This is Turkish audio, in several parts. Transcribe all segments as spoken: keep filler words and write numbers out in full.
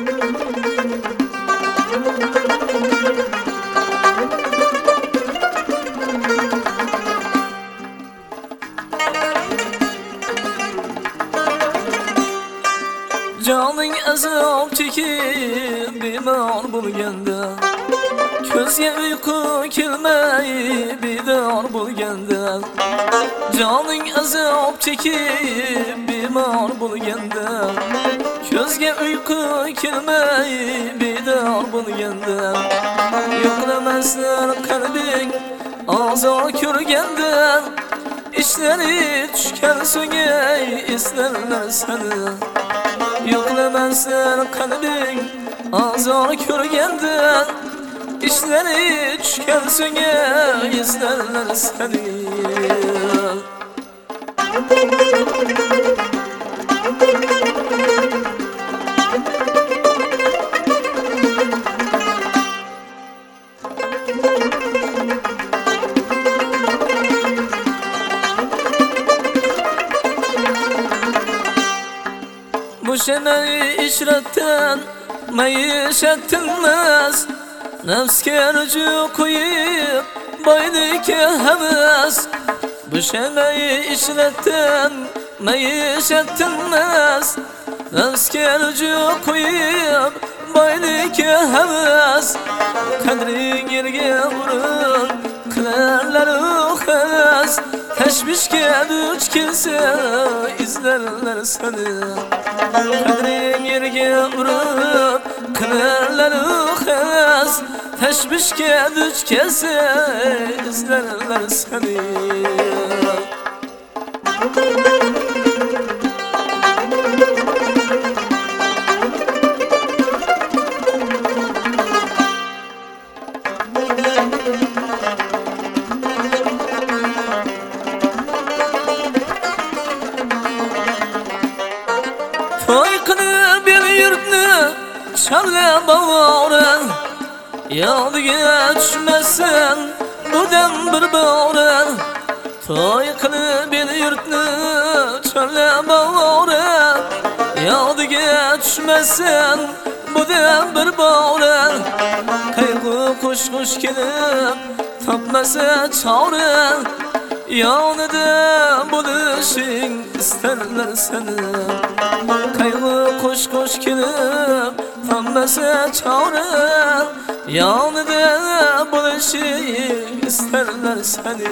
Canın azap çekip bemor bo'lganda, ko'zga uyqu kelmay bedor bo'lganda, canın azap çekip bemor bo'lganda, ko'zga uyqu kelmay bedor bo'lganda, yo'qlamasdan qalbing azor ko'rganda, ishlari tushgan so'ng eslarlar seni. Yo'qlamasdan qalbing azor ko'rganda, ishlari tushgan so'ng eslarlar seni. Boşanay işrattan maişettinmez, nefske rücu koyup boydaki heves. Boşanay işrattan maişettinmez, nefske rücu koyup boydaki heves. Kadrin yerge vurur kılarlar uxaz, teşvişke duç kelse izlerler seni. Kadrin yerge vurup kılarlar uxaz, teşvişke duç kelse izlerler seni. Toy qilib el yurtni chavlab boran, yodiga tushmasin budan bir boran. Toy qilib el yurtni chavlab boran, yodiga tushmasin budan bir boran. Qayg'u qo'sh-qo'sh kelib topmasa chora, yonida bo'lishing istarlar seni. Qayg'u qo'sh-qo'sh kelib topmasa chora, yonida bo'lishing istarlar seni.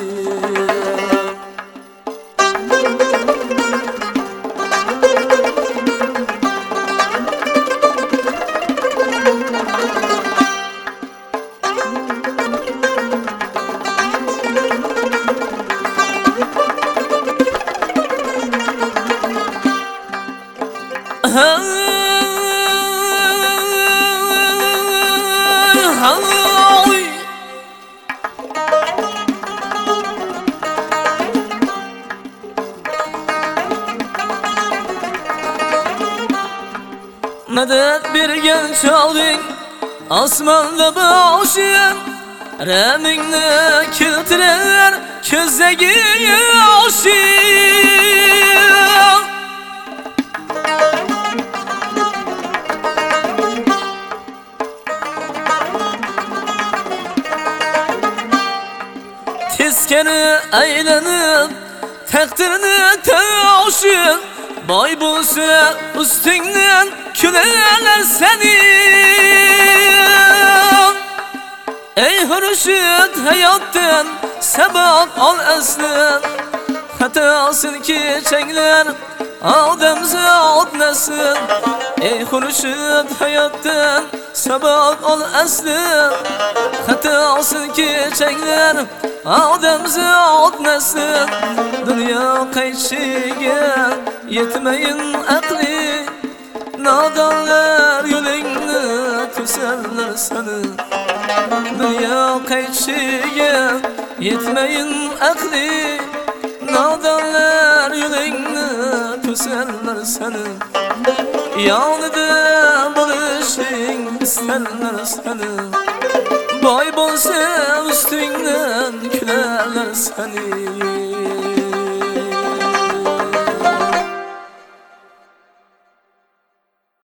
Medet bergen çaldın asmanda boşun, remingni keltirar ko'zdagi yoshing. Teskari aylanib taqdirni toshib, boy bo'lsa ustingdan kularlar seni. Ey hurshid hayotdan sabaq ol aslan, xatosin kechanglar odamzod nasin. Ey hurshid hayotdan sabaq ol aslan, xatosin kechanglar odamzod nasin. Dunyo qaytishiga yetmayin aqli, nodonlar yo'lingni to'sarlar seni. Dünya qaytishiga yetmayin aqli, nodonlar yo'lingni to'sarlar seni. Yonida bo'lishing istarlar seni. Boy bo'lsa ustingdan kularlar seni.